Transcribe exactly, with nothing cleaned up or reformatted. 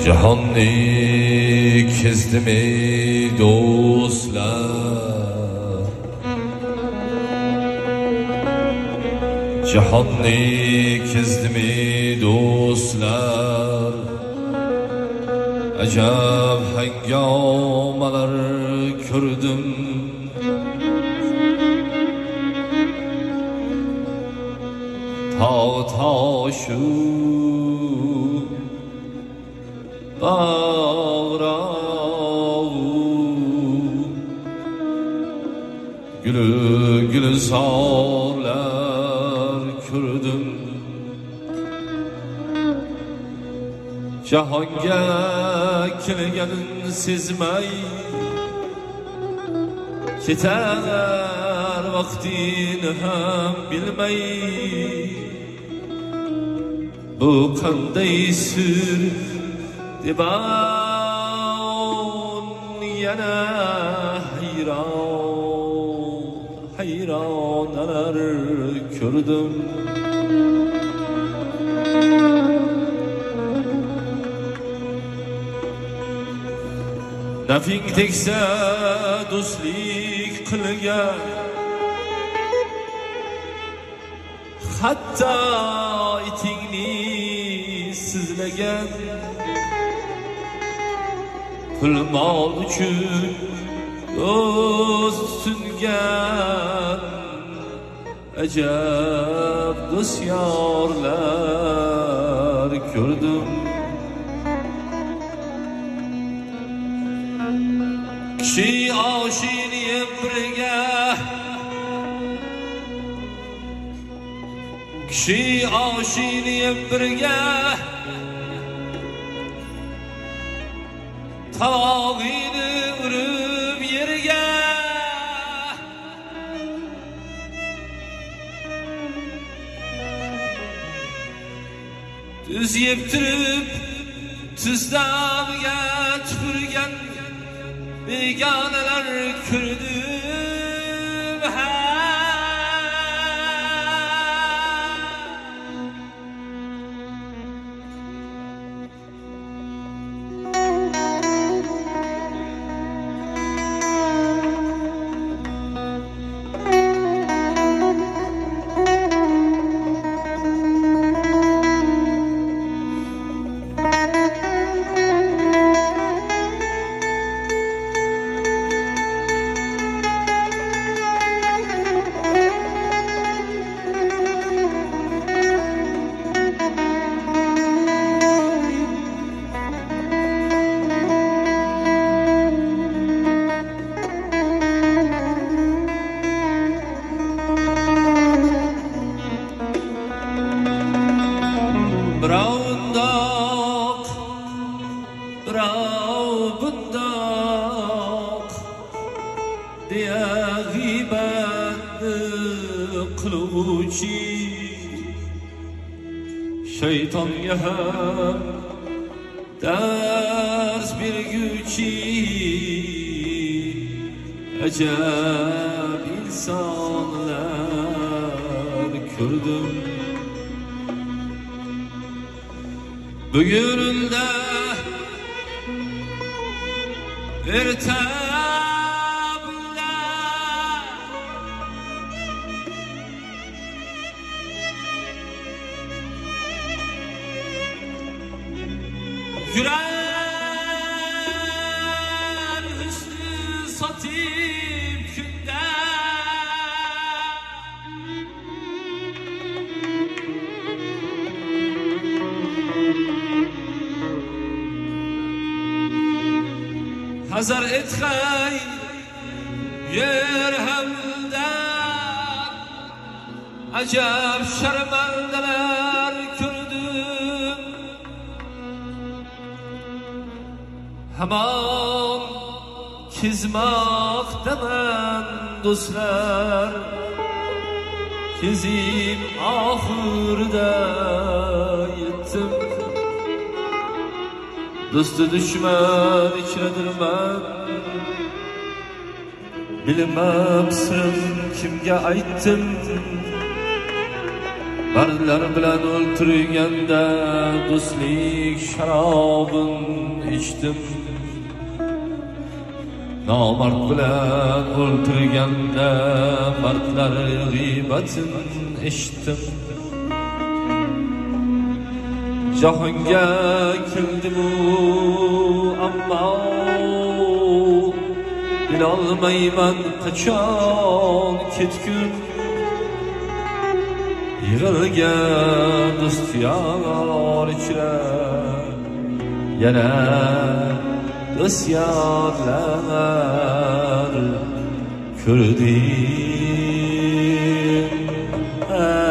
Cihonni kezdimi do'stlar, Cihonni kezdimi do'stlar, ajab hangomalar ko'rdim. Tog' toshu bağrağı, gülü gülzarlar ko'rdim. Jahonga kelganin sezmay ketar vaqtini ham bilmay, bu qanday sir debon yana hayron hayronalar ko'rdim. Nafing tegsa do'stlik qilgan, hatto itingni sizlagan, pul mol uchun do'st sungan, ajab do'st yorlar ko'rdim. Kishi oshini birga, kishi oshini birga, tog'ini urib yerga, tuz yeb turib tuzdamiga tupurgan begonalar ko'rdim. Birov bundoq, birov bundoq deya g'iybatni qiluvchi, shaytonga ham dars berguvchi, ajab insonlar ko'rdim. Bugunimda ertamda yurar husni sotib kunda, hazar etg'ay yer hamdan, ajab sharmandalar ko'rdim. Hamon kezmoqdaman do'stlar, kezib oxirida yetdim. Do'sti dushman ichradirman, bilmabsan kimga aytdim. Mardlar bilan o'ltirganda do'stlik sharobin ichdim. Nomard bilan o'ltirganda mardlar g'iybatin eshitdim. Jahonga keldim ammo bilolmayman qachon ketgum. Yig'ilgan do'st yor ichra yana do'st yorlar ko'rdim.